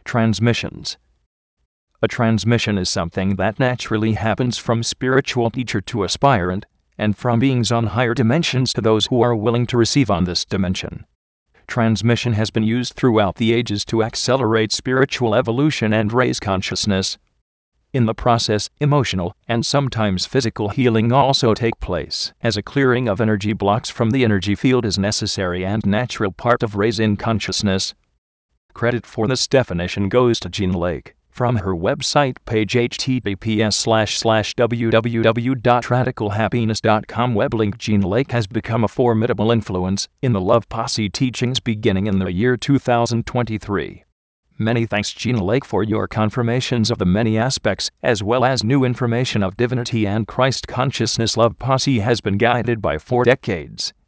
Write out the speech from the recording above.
Transmissions. A transmission is something that naturally happens from spiritual teacher to aspirant, and from beings on higher dimensions to those who are willing to receive on this dimension. Transmission has been used throughout the ages to accelerate spiritual evolution and raise consciousness. In the process, emotional and sometimes physical healing also take place, as a clearing of energy blocks from the energy field is necessary and natural part of raising consciousness. Credit for this definition goes to Jean Lake, from her website page https://www.radicalhappiness.com weblink. Jean Lake has become a formidable influence in the Love Posse teachings beginning in the year 2023. Many thanks, Jean Lake, for your confirmations of the many aspects, as well as new information of divinity and Christ consciousness. Love Posse has been guided by 4 decades.